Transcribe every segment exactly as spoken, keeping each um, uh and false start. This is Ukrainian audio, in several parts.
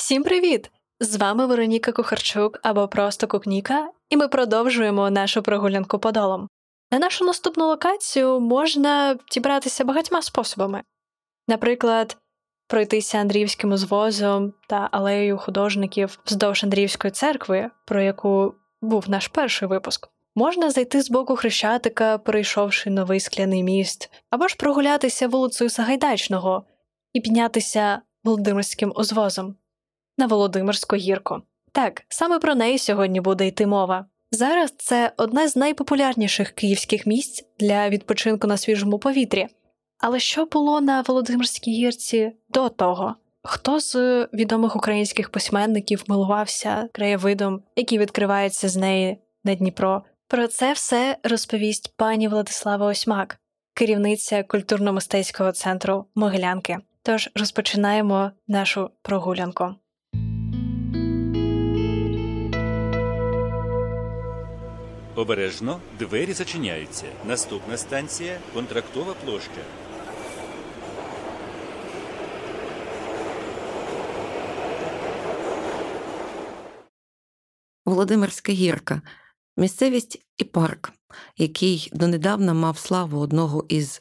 Всім привіт! З вами Вероніка Кухарчук або просто Кукніка, і ми продовжуємо нашу прогулянку Подолом. На нашу наступну локацію можна дібратися багатьма способами. Наприклад, пройтися Андріївським узвозом та алеєю художників вздовж Андріївської церкви, про яку був наш перший випуск. Можна зайти з боку Хрещатика, перейшовши новий скляний міст, або ж прогулятися вулицею Сагайдачного і піднятися Володимирським узвозом на Володимирську гірку. Так, саме про неї сьогодні буде йти мова. Зараз це одне з найпопулярніших київських місць для відпочинку на свіжому повітрі. Але що було на Володимирській гірці до того? Хто з відомих українських письменників милувався краєвидом, який відкривається з неї на Дніпро? Про це все розповість пані Владислава Осьмак, керівниця культурно-мистецького центру Могилянки. Тож розпочинаємо нашу прогулянку. Обережно, двері зачиняються. Наступна станція – Контрактова площа. Володимирська гірка – місцевість і парк, який донедавна мав славу одного із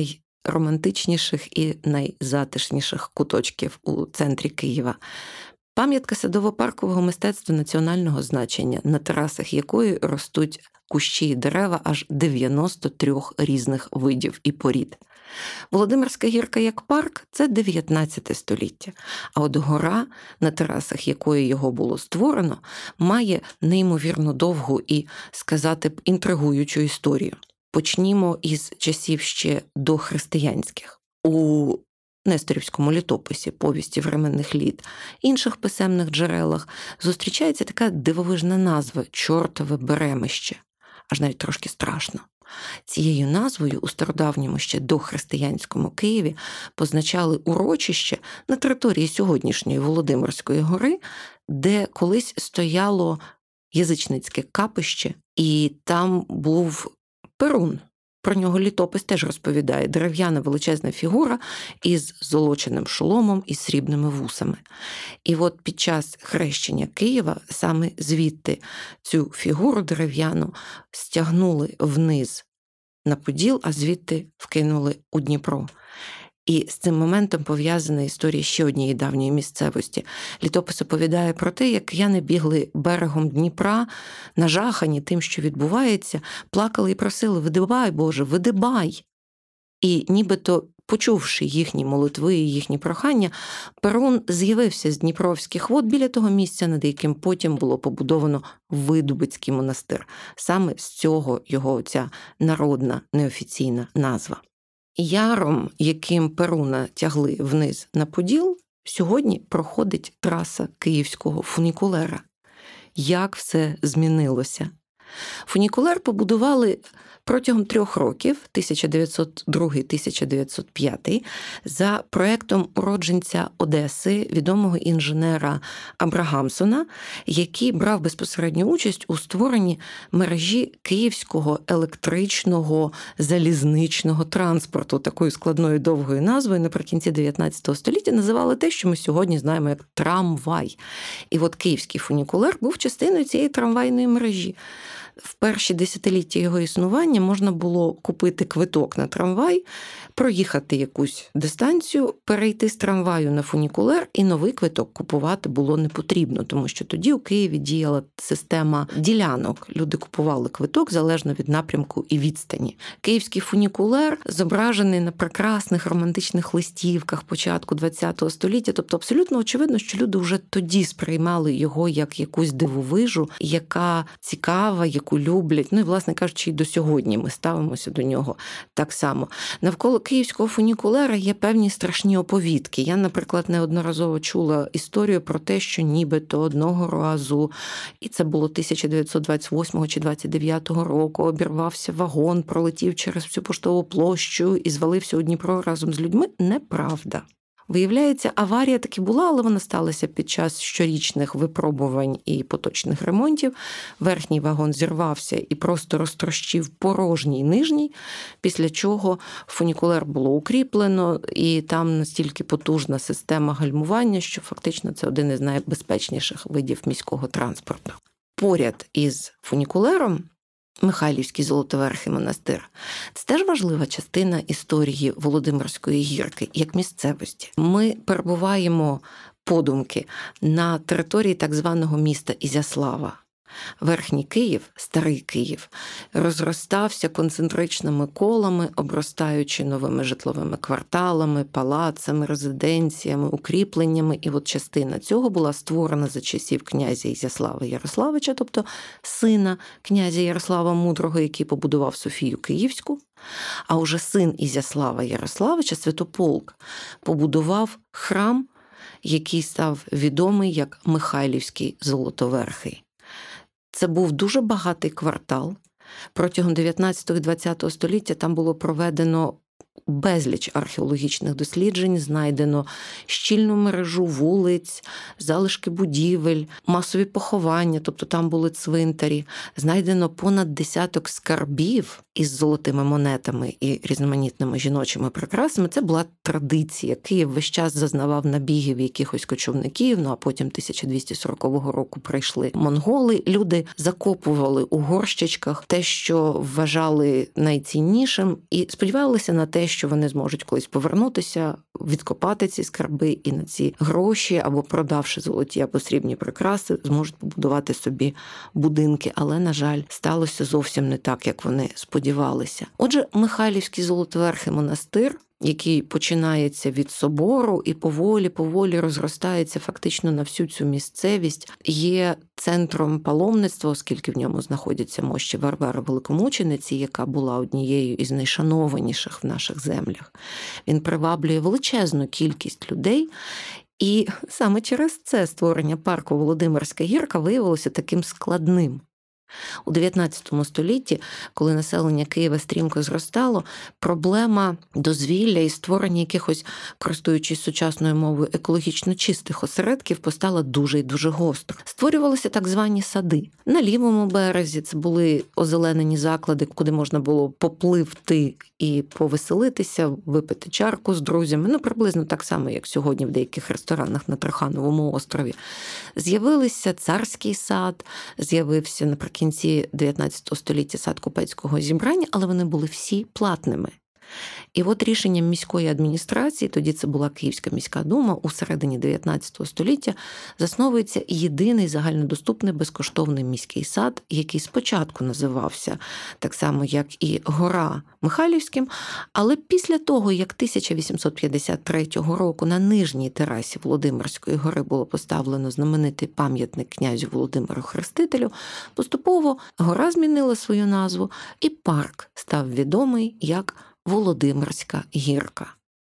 найромантичніших і найзатишніших куточків у центрі Києва. Пам'ятка садово-паркового мистецтва національного значення, на терасах якої ростуть кущі і дерева аж дев'яносто трьох різних видів і порід. Володимирська гірка як парк – це дев'ятнадцяте століття, а от гора, на терасах якої його було створено, має неймовірно довгу і, сказати б, інтригуючу історію. Почнімо із часів ще дохристиянських. У Несторівському літописі, повісті временних літ, інших писемних джерелах зустрічається така дивовижна назва – Чортове Беремище. Аж навіть трошки страшно. Цією назвою у стародавньому ще дохристиянському Києві позначали урочище на території сьогоднішньої Володимирської гори, де колись стояло язичницьке капище, і там був Перун. Про нього літопис теж розповідає. Дерев'яна величезна фігура із золоченим шоломом і срібними вусами. І от під час хрещення Києва саме звідти цю фігуру дерев'яну стягнули вниз на Поділ, а звідти вкинули у Дніпро. І з цим моментом пов'язана історія ще однієї давньої місцевості. Літопис оповідає про те, як кияни бігли берегом Дніпра, нажахані тим, що відбувається, плакали і просили: «Видибай, Боже, видибай!» І нібито, почувши їхні молитви і їхні прохання, Перун з'явився з дніпровських вод біля того місця, над яким потім було побудовано Видубицький монастир. Саме з цього його ця народна неофіційна назва. Яром, яким Перуна тягли вниз на Поділ, сьогодні проходить траса київського фунікулера. Як все змінилося? Фунікулер побудували протягом трьох років, тисяча дев'ятсот другий - тисяча дев'ятсот п'ятий, за проектом уродженця Одеси, відомого інженера Абрагамсона, який брав безпосередню участь у створенні мережі київського електричного залізничного транспорту. Такою складною довгою назвою наприкінці дев'ятнадцятого століття називали те, що ми сьогодні знаємо як трамвай. І от київський фунікулер був частиною цієї трамвайної мережі. В перші десятиліття його існування можна було купити квиток на трамвай, проїхати якусь дистанцію, перейти з трамваю на фунікулер, і новий квиток купувати було не потрібно, тому що тоді у Києві діяла система ділянок. Люди купували квиток залежно від напрямку і відстані. Київський фунікулер зображений на прекрасних романтичних листівках початку ХХ століття, тобто абсолютно очевидно, що люди вже тоді сприймали його як якусь дивовижу, яка цікава, яку люблять. Ну і, власне кажучи, і до сьогодні ми ставимося до нього так само. Навколо київського фунікулера є певні страшні оповідки. Я, наприклад, неодноразово чула історію про те, що нібито одного разу, і це було тисяча дев'ятсот двадцять восьмого чи двадцять дев'ятого року, обірвався вагон, пролетів через всю Поштову площу і звалився у Дніпро разом з людьми. Неправда. Виявляється, аварія таки була, але вона сталася під час щорічних випробувань і поточних ремонтів. Верхній вагон зірвався і просто розтрощив порожній нижній, після чого фунікулер було укріплено, і там настільки потужна система гальмування, що фактично це один із найбезпечніших видів міського транспорту. Поряд із фунікулером Михайлівський Золотоверхий монастир – це теж важлива частина історії Володимирської гірки, як місцевості. Ми перебуваємо подумки на території так званого міста Ізяслава. Верхній Київ, старий Київ, розростався концентричними колами, обростаючи новими житловими кварталами, палацами, резиденціями, укріпленнями. І от частина цього була створена за часів князя Ізяслава Ярославича, тобто сина князя Ярослава Мудрого, який побудував Софію Київську. А уже син Ізяслава Ярославича, Святополк, побудував храм, який став відомий як Михайлівський Золотоверхий. Це був дуже багатий квартал. Протягом дев'ятнадцятого і двадцятого століття там було проведено безліч археологічних досліджень, знайдено щільну мережу вулиць, залишки будівель, масові поховання, тобто там були цвинтарі. Знайдено понад десяток скарбів із золотими монетами і різноманітними жіночими прикрасами. Це була традиція. Київ весь час зазнавав набігів якихось кочівників, ну а потім тисяча двісті сорокового року прийшли монголи. Люди закопували у горщичках те, що вважали найціннішим, і сподівалися на те, що вони зможуть колись повернутися, відкопати ці скарби і на ці гроші, або продавши золоті або срібні прикраси, зможуть побудувати собі будинки. Але, на жаль, сталося зовсім не так, як вони сподівалися. Отже, Михайлівський Золотоверхий монастир, який починається від собору і поволі-поволі розростається фактично на всю цю місцевість, є центром паломництва, оскільки в ньому знаходяться мощі Варвари Великомучениці, яка була однією із найшанованіших в наших землях. Він приваблює величезну кількість людей, і саме через це створення парку Володимирська гірка виявилося таким складним. У дев'ятнадцятому столітті, коли населення Києва стрімко зростало, проблема дозвілля і створення якихось, користуючись сучасною мовою, екологічно чистих осередків постала дуже і дуже гостро. Створювалися так звані сади. На лівому березі це були озеленені заклади, куди можна було попливти і повеселитися, випити чарку з друзями, ну приблизно так само, як сьогодні в деяких ресторанах на Трухановому острові. З'явилися царський сад, з'явився наприкінці кінці дев'ятнадцятого століття сад купецького зібрання, але вони були всі платними. І от рішенням міської адміністрації, тоді це була Київська міська дума, у середині дев'ятнадцятого століття засновується єдиний загальнодоступний безкоштовний міський сад, який спочатку називався так само, як і Гора Михайлівським, але після того, як тисяча вісімсот п'ятдесят третього року на нижній терасі Володимирської гори було поставлено знаменитий пам'ятник князю Володимиру Хрестителю, поступово гора змінила свою назву, і парк став відомий як Володимирська гірка.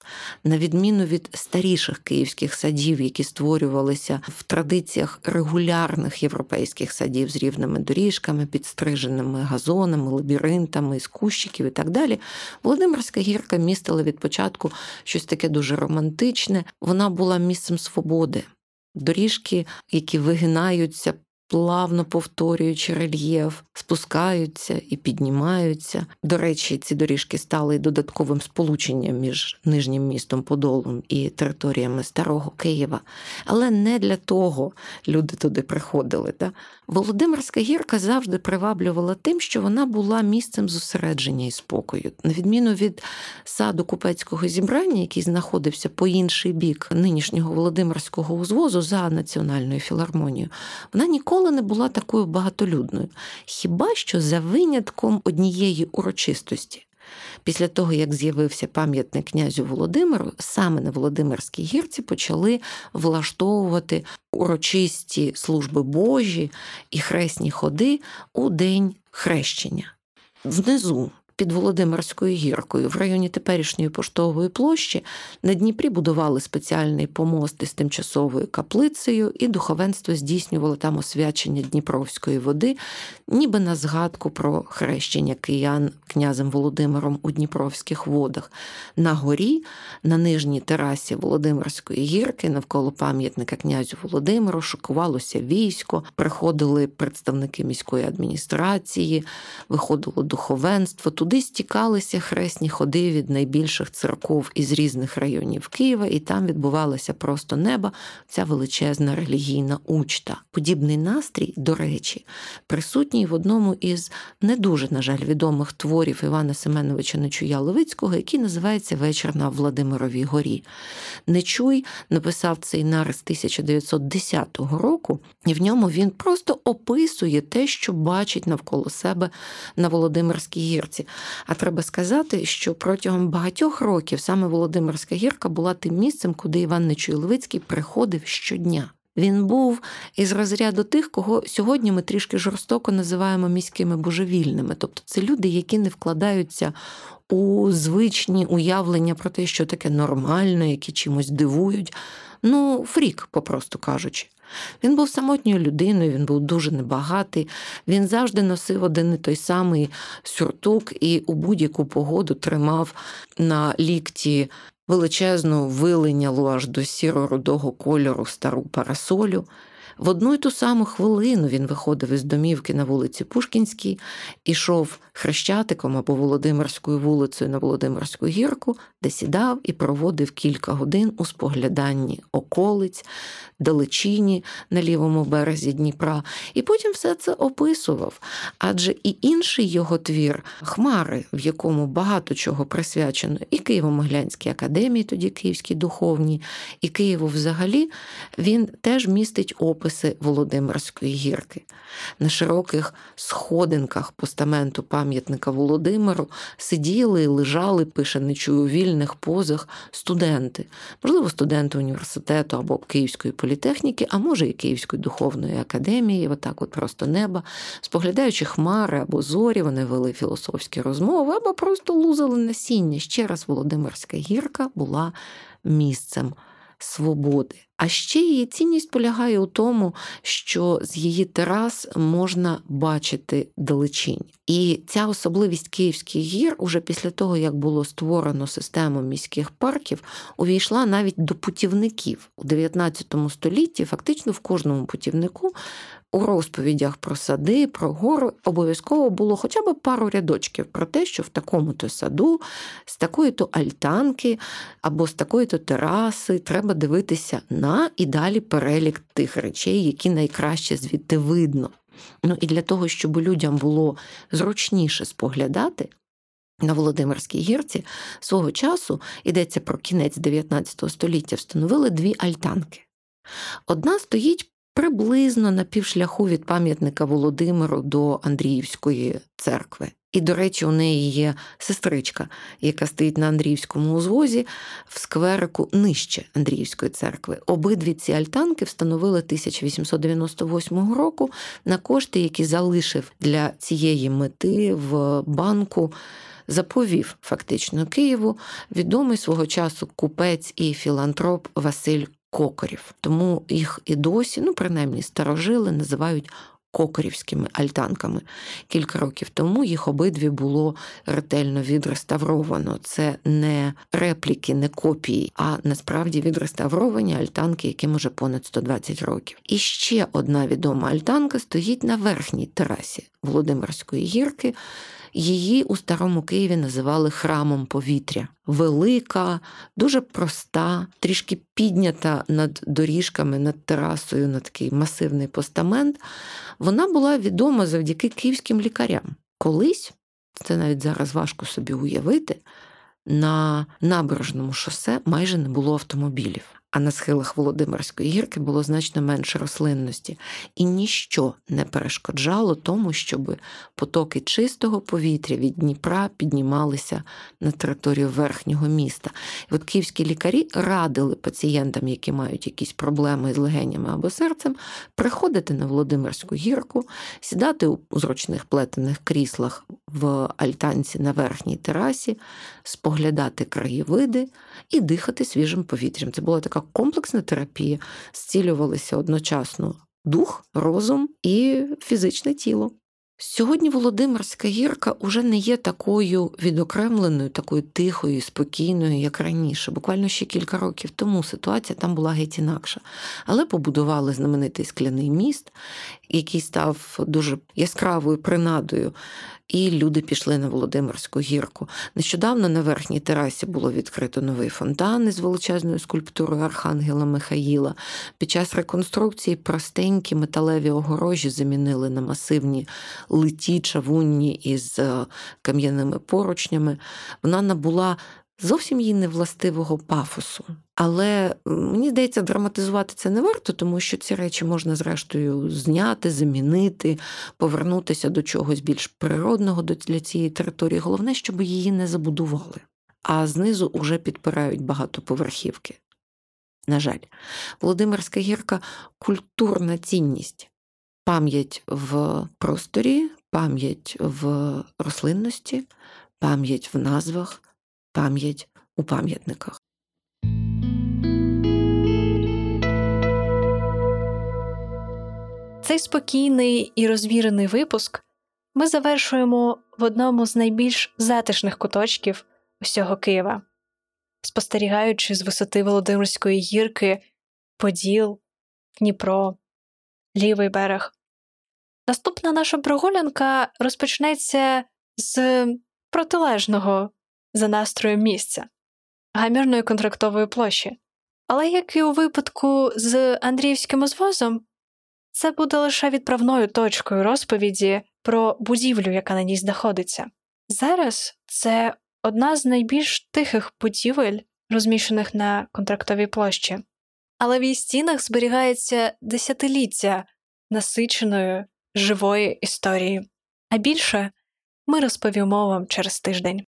На відміну від старіших київських садів, які створювалися в традиціях регулярних європейських садів з рівними доріжками, підстриженими газонами, лабіринтами, з кущиків і так далі, Володимирська гірка містила від початку щось таке дуже романтичне. Вона була місцем свободи. Доріжки, які вигинаються, плавно повторюючи рельєф, спускаються і піднімаються. До речі, ці доріжки стали додатковим сполученням між нижнім містом Подолом і територіями Старого Києва. Але не для того люди туди приходили. Так? Володимирська гірка завжди приваблювала тим, що вона була місцем зосередження і спокою. На відміну від саду купецького зібрання, який знаходився по інший бік нинішнього Володимирського узвозу за Національною філармонією, вона ніколи не була такою багатолюдною. Хіба що за винятком однієї урочистості. Після того, як з'явився пам'ятник князю Володимиру, саме на Володимирській гірці почали влаштовувати урочисті служби Божі і хресні ходи у день хрещення. Внизу, під Володимирською гіркою, в районі теперішньої Поштової площі, на Дніпрі будували спеціальний помост із тимчасовою каплицею, і духовенство здійснювало там освячення Дніпровської води, ніби на згадку про хрещення киян князем Володимиром у Дніпровських водах. На горі, на нижній терасі Володимирської гірки, навколо пам'ятника князю Володимиру, шикувалося військо, приходили представники міської адміністрації, виходило духовенство. Туди стікалися хресні ходи від найбільших церков із різних районів Києва, і там відбувалося просто неба, ця величезна релігійна учта. Подібний настрій, до речі, присутній в одному із не дуже, на жаль, відомих творів Івана Семеновича Нечуя-Левицького, який називається «Вечір на Владимировій горі». Нечуй написав цей нарис тисяча дев'ятсот десятого року, і в ньому він просто описує те, що бачить навколо себе на Володимирській гірці. А треба сказати, що протягом багатьох років саме Володимирська гірка була тим місцем, куди Іван Нечуй-Левицький приходив щодня. Він був із розряду тих, кого сьогодні ми трішки жорстоко називаємо міськими божевільними. Тобто це люди, які не вкладаються у звичні уявлення про те, що таке нормально, які чимось дивують. Ну, фрік, попросту кажучи. Він був самотньою людиною, він був дуже небагатий, він завжди носив один і той самий сюртук і у будь-яку погоду тримав на лікті величезну вилинялу аж до сіро-рудого кольору стару парасолю. В одну й ту саму хвилину він виходив із домівки на вулиці Пушкінській, ішов Хрещатиком або Володимирською вулицею на Володимирську гірку, де сідав і проводив кілька годин у спогляданні околиць, далечині на лівому березі Дніпра. І потім все це описував. Адже і інший його твір «Хмари», в якому багато чого присвячено і Києво-Могилянській академії, тоді Київській духовній, і Києву взагалі, він теж містить описи Володимирської гірки. На широких сходинках постаменту пам'ятника Володимиру сиділи і лежали, пише Нечуй, у вільних позах студенти. Можливо, студенти університету або Київської політехніки, а може і Київської духовної академії, отак от просто неба. Споглядаючи хмари або зорі, вони вели філософські розмови або просто лузали насіння. Ще раз, Володимирська гірка була місцем свободи. А ще її цінність полягає у тому, що з її терас можна бачити далечінь. І ця особливість Київських гір уже після того, як було створено систему міських парків, увійшла навіть до путівників. У дев'ятнадцятому столітті фактично в кожному путівнику у розповідях про сади, про гори обов'язково було хоча б пару рядочків про те, що в такому-то саду, з такої-то альтанки або з такої-то тераси треба дивитися на і далі перелік тих речей, які найкраще звідти видно. Ну і для того, щоб людям було зручніше споглядати, на Володимирській гірці свого часу, йдеться про кінець дев'ятнадцятого століття, встановили дві альтанки. Одна стоїть приблизно на півшляху від пам'ятника Володимиру до Андріївської церкви. І, до речі, у неї є сестричка, яка стоїть на Андріївському узвозі в скверику нижче Андріївської церкви. Обидві ці альтанки встановили тисяча вісімсот дев'яносто восьмого року на кошти, які залишив для цієї мети в банку, заповів фактично Києву відомий свого часу купець і філантроп Василь Кокорів. Тому їх і досі, ну принаймні старожили, називають кокорівськими альтанками. Кілька років тому їх обидві було ретельно відреставровано. Це не репліки, не копії, а насправді відреставровані альтанки, яким уже понад сто двадцять років. І ще одна відома альтанка стоїть на верхній терасі Володимирської гірки. Її у Старому Києві називали храмом повітря. Велика, дуже проста, трішки піднята над доріжками, над терасою, на такий масивний постамент. Вона була відома завдяки київським лікарям. Колись, це навіть зараз важко собі уявити, на набережному шосе майже не було автомобілів. а на схилах Володимирської гірки було значно менше рослинності. І ніщо не перешкоджало тому, щоб потоки чистого повітря від Дніпра піднімалися на територію верхнього міста. І от київські лікарі радили пацієнтам, які мають якісь проблеми з легенями або серцем, приходити на Володимирську гірку, сідати у зручних плетених кріслах в альтанці на верхній терасі, споглядати краєвиди і дихати свіжим повітрям. Це була така комплексна терапія. Зцілювалися одночасно дух, розум і фізичне тіло. Сьогодні Володимирська гірка уже не є такою відокремленою, такою тихою, спокійною, як раніше. Буквально ще кілька років тому ситуація там була геть інакша. Але побудували знаменитий скляний міст, який став дуже яскравою принадою, і люди пішли на Володимирську гірку. Нещодавно на верхній терасі було відкрито новий фонтан із величезною скульптурою Архангела Михаїла. Під час реконструкції простенькі металеві огорожі замінили на масивні литі чавунні із кам'яними поручнями. Вона набула зовсім їй невластивого пафосу. Але, мені здається, драматизувати це не варто, тому що ці речі можна, зрештою, зняти, замінити, повернутися до чогось більш природного для цієї території. Головне, щоб її не забудували. А знизу уже підпирають багатоповерхівки. На жаль, Володимирська гірка – культурна цінність. Пам'ять в просторі, пам'ять в рослинності, пам'ять в назвах, пам'ять у пам'ятниках. Цей спокійний і розвірений випуск ми завершуємо в одному з найбільш затишних куточків усього Києва, спостерігаючи з висоти Володимирської гірки Поділ, Дніпро, лівий берег. Наступна наша прогулянка розпочнеться з протилежного за настроєм місця – Гамірної контрактової площі. Але, як і у випадку з Андріївським узвозом, це буде лише відправною точкою розповіді про будівлю, яка на ній знаходиться. Зараз це одна з найбільш тихих будівель, розміщених на контрактовій площі. Але в її стінах зберігається десятиліття насиченої, живої історії. А більше ми розповімо вам через тиждень.